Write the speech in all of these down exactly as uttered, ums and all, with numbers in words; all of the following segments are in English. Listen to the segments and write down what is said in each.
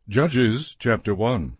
Judges chapter one.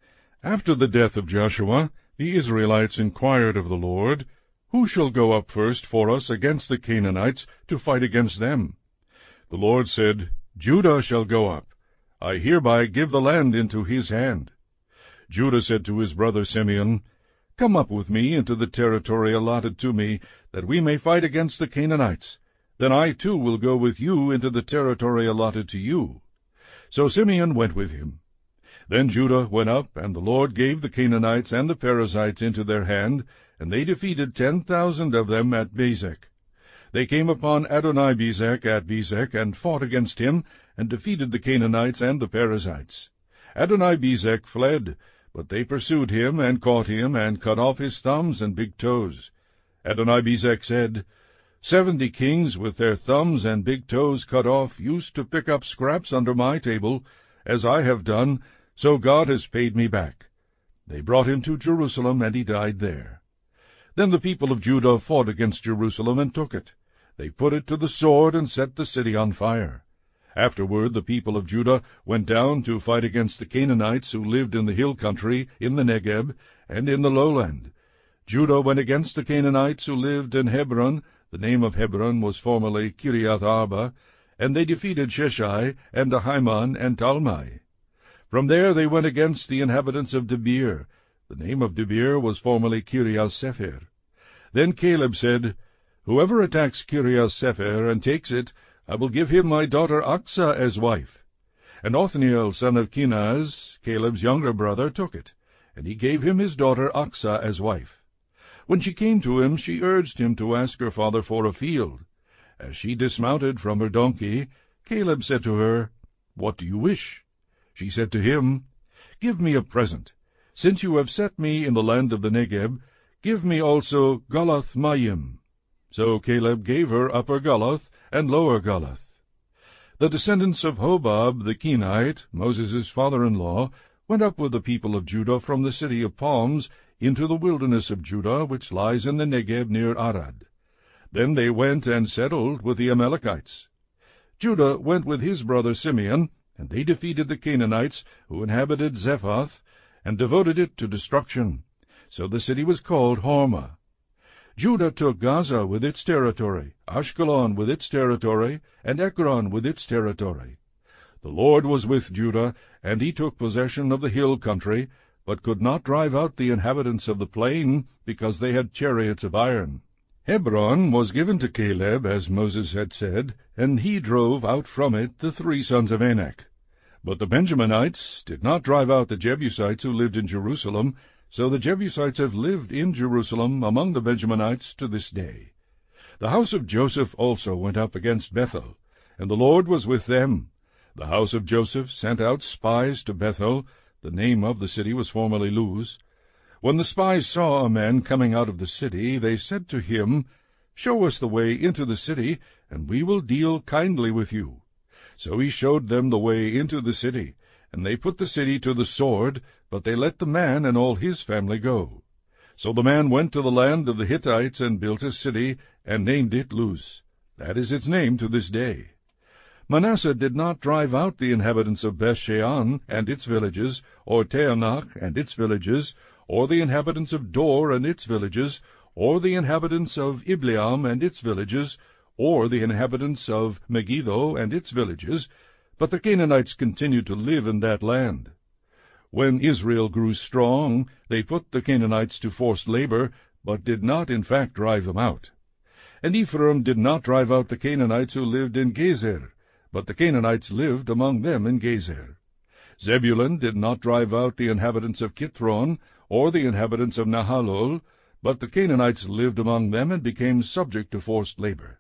After the death of Joshua, the Israelites inquired of the Lord, Who shall go up first for us against the Canaanites to fight against them? The Lord said, Judah shall go up. I hereby give the land into his hand. Judah said to his brother Simeon, Come up with me into the territory allotted to me, that we may fight against the Canaanites. Then I too will go with you into the territory allotted to you. So Simeon went with him. Then Judah went up, and the Lord gave the Canaanites and the Perizzites into their hand, and they defeated ten thousand of them at Bezek. They came upon Adonai-Bezek at Bezek, and fought against him, and defeated the Canaanites and the Perizzites. Adonai-Bezek fled, but they pursued him, and caught him, and cut off his thumbs and big toes. Adonai-Bezek said, Seventy kings with their thumbs and big toes cut off used to pick up scraps under my table, as I have done, so God has paid me back. They brought him to Jerusalem, and he died there. Then the people of Judah fought against Jerusalem and took it. They put it to the sword and set the city on fire. Afterward the people of Judah went down to fight against the Canaanites who lived in the hill country, in the Negeb, and in the lowland. Judah went against the Canaanites who lived in Hebron. The name of Hebron was formerly Kiriath Arba, and they defeated Sheshai, and Ahiman, and Talmai. From there they went against the inhabitants of Debir. The name of Debir was formerly Kiriath Sepher. Then Caleb said, Whoever attacks Kiriath Sepher and takes it, I will give him my daughter Achsah as wife. And Othniel son of Kenaz, Caleb's younger brother, took it, and he gave him his daughter Achsah as wife. When she came to him, she urged him to ask her father for a field. As she dismounted from her donkey, Caleb said to her, What do you wish? She said to him, Give me a present. Since you have set me in the land of the Negeb, give me also Galath Mayim. So Caleb gave her Upper Galath and Lower Galath. The descendants of Hobab the Kenite, Moses' father-in-law, went up with the people of Judah from the city of palms into the wilderness of Judah, which lies in the Negeb near Arad. Then they went and settled with the Amalekites. Judah went with his brother Simeon, and they defeated the Canaanites who inhabited Zephath, and devoted it to destruction. So the city was called Hormah. Judah took Gaza with its territory, Ashkelon with its territory, and Ekron with its territory. The Lord was with Judah, and he took possession of the hill country, but could not drive out the inhabitants of the plain, because they had chariots of iron. Hebron was given to Caleb, as Moses had said, and he drove out from it the three sons of Anak. But the Benjaminites did not drive out the Jebusites who lived in Jerusalem, so the Jebusites have lived in Jerusalem among the Benjaminites to this day. The house of Joseph also went up against Bethel, and the Lord was with them. The house of Joseph sent out spies to Bethel. The name of the city was formerly Luz. When the spies saw a man coming out of the city, they said to him, Show us the way into the city, and we will deal kindly with you. So he showed them the way into the city, and they put the city to the sword, but they let the man and all his family go. So the man went to the land of the Hittites and built a city, and named it Luz. That is its name to this day. Manasseh did not drive out the inhabitants of Bethshean and its villages, or Taanach and its villages, or the inhabitants of Dor and its villages, or the inhabitants of Ibleam and its villages, or the inhabitants of Megiddo and its villages, but the Canaanites continued to live in that land. When Israel grew strong, they put the Canaanites to forced labor, but did not in fact drive them out. And Ephraim did not drive out the Canaanites who lived in Gezer, but the Canaanites lived among them in Gezer. Zebulun did not drive out the inhabitants of Kithron, or the inhabitants of Nahalol, but the Canaanites lived among them and became subject to forced labor.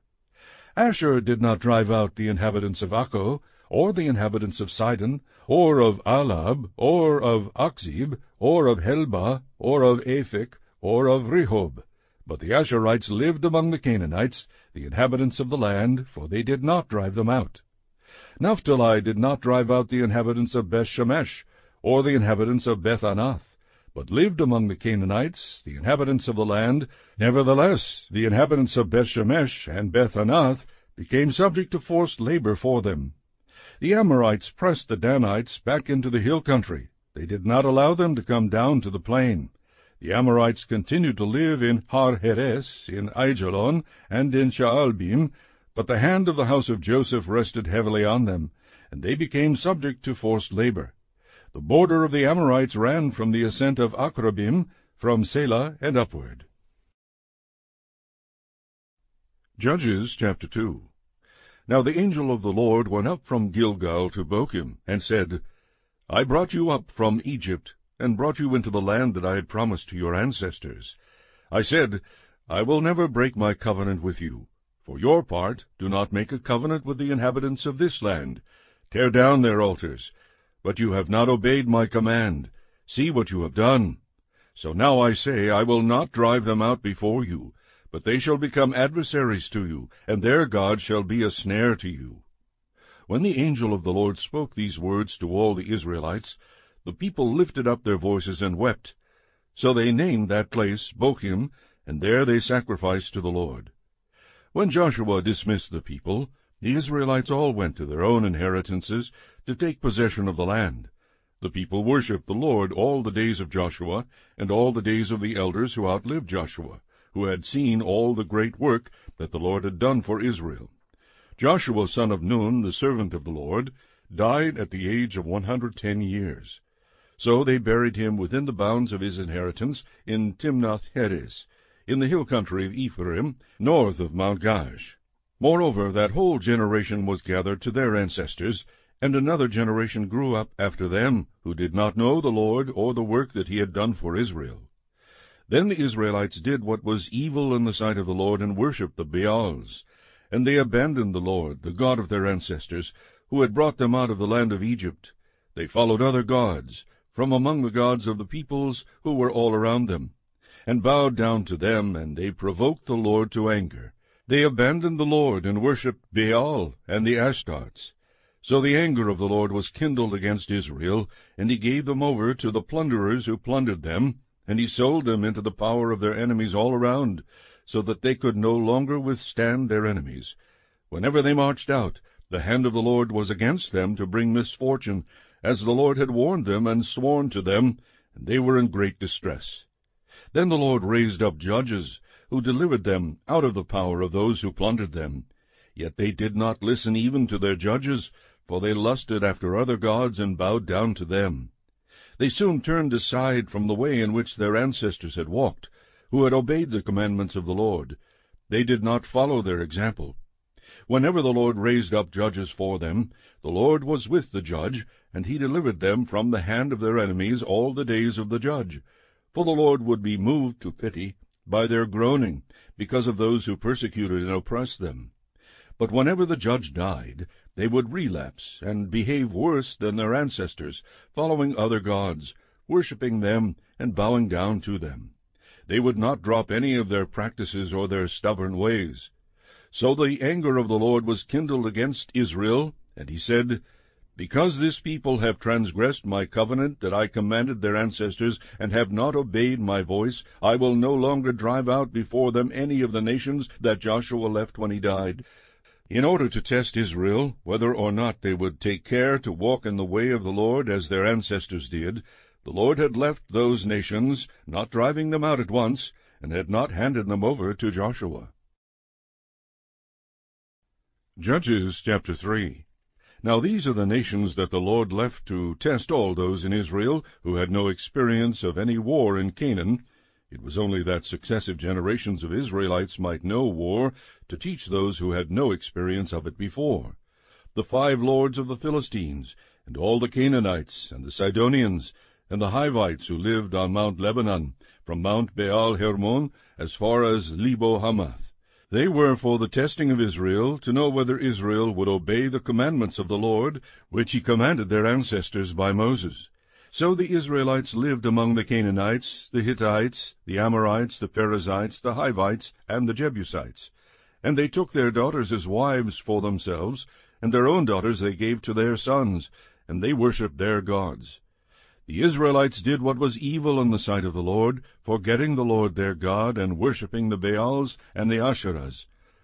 Asher did not drive out the inhabitants of Akko, or the inhabitants of Sidon, or of Alab, or of Akzib, or of Helba, or of Aphik, or of Rehob. But the Asherites lived among the Canaanites, the inhabitants of the land, for they did not drive them out. Naphtali did not drive out the inhabitants of Beth-Shemesh, or the inhabitants of Beth-Anath, but lived among the Canaanites, the inhabitants of the land. Nevertheless, the inhabitants of Beth-Shemesh and Beth-Anath became subject to forced labor for them. The Amorites pressed the Danites back into the hill country. They did not allow them to come down to the plain. The Amorites continued to live in Har-Heres, in Aijalon, and in Shaalbim, but the hand of the house of Joseph rested heavily on them, and they became subject to forced labor. The border of the Amorites ran from the ascent of Akrabim, from Selah and upward. Judges chapter two. Now the angel of the Lord went up from Gilgal to Bochim, and said, I brought you up from Egypt, and brought you into the land that I had promised to your ancestors. I said, I will never break my covenant with you. For your part, do not make a covenant with the inhabitants of this land. Tear down their altars. But you have not obeyed my command. See what you have done. So now I say, I will not drive them out before you, but they shall become adversaries to you, and their God shall be a snare to you. When the angel of the Lord spoke these words to all the Israelites, the people lifted up their voices and wept. So they named that place Bochim, and there they sacrificed to the Lord. When Joshua dismissed the people, the Israelites all went to their own inheritances to take possession of the land. The people worshipped the Lord all the days of Joshua, and all the days of the elders who outlived Joshua, who had seen all the great work that the Lord had done for Israel. Joshua son of Nun, the servant of the Lord, died at the age of one hundred ten years. So they buried him within the bounds of his inheritance in Timnath-Heres, in the hill country of Ephraim, north of Mount Gaash. Moreover, that whole generation was gathered to their ancestors, and another generation grew up after them, who did not know the Lord or the work that he had done for Israel. Then the Israelites did what was evil in the sight of the Lord, and worshipped the Baals. And they abandoned the Lord, the God of their ancestors, who had brought them out of the land of Egypt. They followed other gods, from among the gods of the peoples who were all around them, and bowed down to them, and they provoked the Lord to anger. They abandoned the Lord, and worshipped Baal and the Ashtaroths. So the anger of the Lord was kindled against Israel, and he gave them over to the plunderers who plundered them, and he sold them into the power of their enemies all around, so that they could no longer withstand their enemies. Whenever they marched out, the hand of the Lord was against them to bring misfortune, as the Lord had warned them and sworn to them, and they were in great distress. Then the Lord raised up judges, who delivered them out of the power of those who plundered them. Yet they did not listen even to their judges, for they lusted after other gods and bowed down to them. They soon turned aside from the way in which their ancestors had walked, who had obeyed the commandments of the Lord. They did not follow their example. Whenever the Lord raised up judges for them, the Lord was with the judge, and he delivered them from the hand of their enemies all the days of the judge. For the Lord would be moved to pity by their groaning, because of those who persecuted and oppressed them. But whenever the judge died, they would relapse, and behave worse than their ancestors, following other gods, worshipping them, and bowing down to them. They would not drop any of their practices or their stubborn ways. So the anger of the Lord was kindled against Israel, and he said, Because this people have transgressed my covenant that I commanded their ancestors, and have not obeyed my voice, I will no longer drive out before them any of the nations that Joshua left when he died. In order to test Israel, whether or not they would take care to walk in the way of the Lord as their ancestors did, the Lord had left those nations, not driving them out at once, and had not handed them over to Joshua. Judges chapter three. Now these are the nations that the Lord left to test all those in Israel who had no experience of any war in Canaan. It was only that successive generations of Israelites might know war, to teach those who had no experience of it before. The five lords of the Philistines, and all the Canaanites, and the Sidonians, and the Hivites who lived on Mount Lebanon, from Mount Baal Hermon as far as Lebo Hamath. They were for the testing of Israel, to know whether Israel would obey the commandments of the Lord, which he commanded their ancestors by Moses. So the Israelites lived among the Canaanites, the Hittites, the Amorites, the Perizzites, the Hivites, and the Jebusites. And they took their daughters as wives for themselves, and their own daughters they gave to their sons, and they worshipped their gods. The Israelites did what was evil in the sight of the Lord, forgetting the Lord their God, and worshipping the Baals and the Asherahs.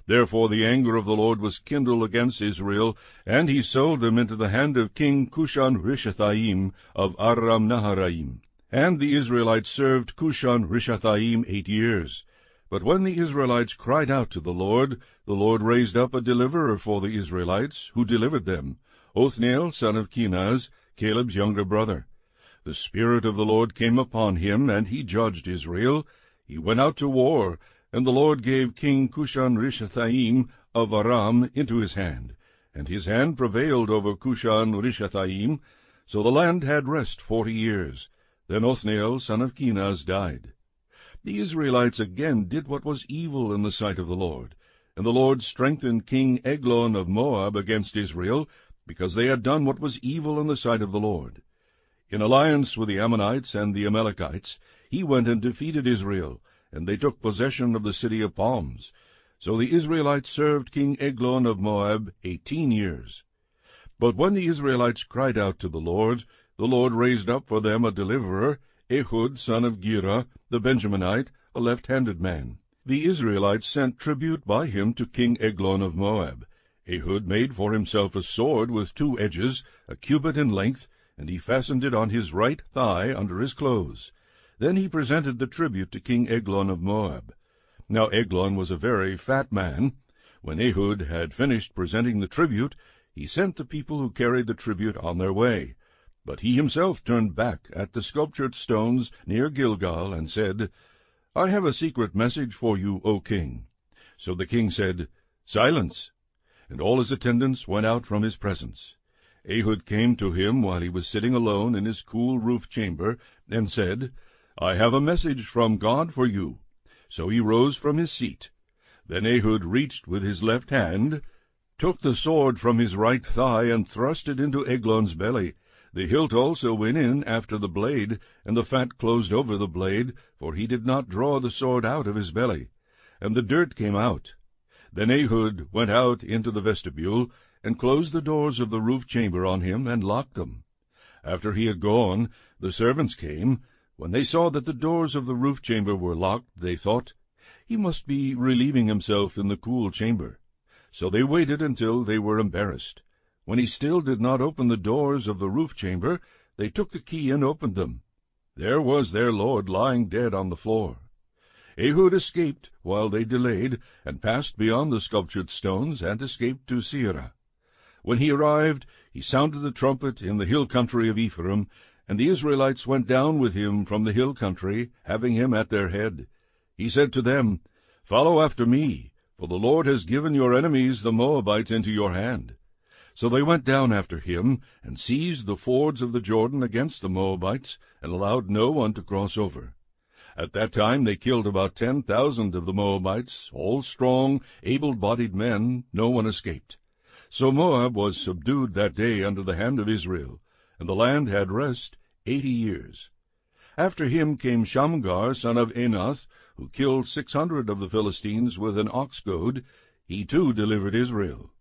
Therefore the anger of the Lord was kindled against Israel, and he sold them into the hand of King Cushan-Rishathaim of Aram-Naharaim. And the Israelites served Cushan-Rishathaim eight years. But when the Israelites cried out to the Lord, the Lord raised up a deliverer for the Israelites, who delivered them, Othniel son of Kenaz, Caleb's younger brother. The Spirit of the Lord came upon him, and he judged Israel. He went out to war, and the Lord gave King Cushan-Rishathaim of Aram into his hand, and his hand prevailed over Cushan-Rishathaim. So the land had rest forty years. Then Othniel son of Kenaz died. The Israelites again did what was evil in the sight of the Lord, and the Lord strengthened King Eglon of Moab against Israel, because they had done what was evil in the sight of the Lord. In alliance with the Ammonites and the Amalekites, he went and defeated Israel, and they took possession of the city of palms. So the Israelites served King Eglon of Moab eighteen years. But when the Israelites cried out to the Lord, the Lord raised up for them a deliverer, Ehud son of Gera, the Benjaminite, a left-handed man. The Israelites sent tribute by him to King Eglon of Moab. Ehud made for himself a sword with two edges, a cubit in length, and he fastened it on his right thigh under his clothes. Then he presented the tribute to King Eglon of Moab. Now Eglon was a very fat man. When Ehud had finished presenting the tribute, he sent the people who carried the tribute on their way. But he himself turned back at the sculptured stones near Gilgal, and said, I have a secret message for you, O king. So the king said, Silence! And all his attendants went out from his presence. Ehud came to him while he was sitting alone in his cool roof chamber, and said, I have a message from God for you. So he rose from his seat. Then Ehud reached with his left hand, took the sword from his right thigh, and thrust it into Eglon's belly. The hilt also went in after the blade, and the fat closed over the blade, for he did not draw the sword out of his belly. And the dirt came out. Then Ehud went out into the vestibule, and closed the doors of the roof chamber on him, and locked them. After he had gone, the servants came. When they saw that the doors of the roof chamber were locked, they thought, He must be relieving himself in the cool chamber. So they waited until they were embarrassed. When he still did not open the doors of the roof chamber, they took the key and opened them. There was their lord lying dead on the floor. Ehud escaped while they delayed, and passed beyond the sculptured stones, and escaped to Seirah. When he arrived, he sounded the trumpet in the hill country of Ephraim, and the Israelites went down with him from the hill country, having him at their head. He said to them, Follow after me, for the Lord has given your enemies the Moabites into your hand. So they went down after him, and seized the fords of the Jordan against the Moabites, and allowed no one to cross over. At that time they killed about ten thousand of the Moabites, all strong, able-bodied men. No one escaped. So Moab was subdued that day under the hand of Israel, and the land had rest eighty years. After him came Shamgar son of Anath, who killed six hundred of the Philistines with an ox goad. He too delivered Israel.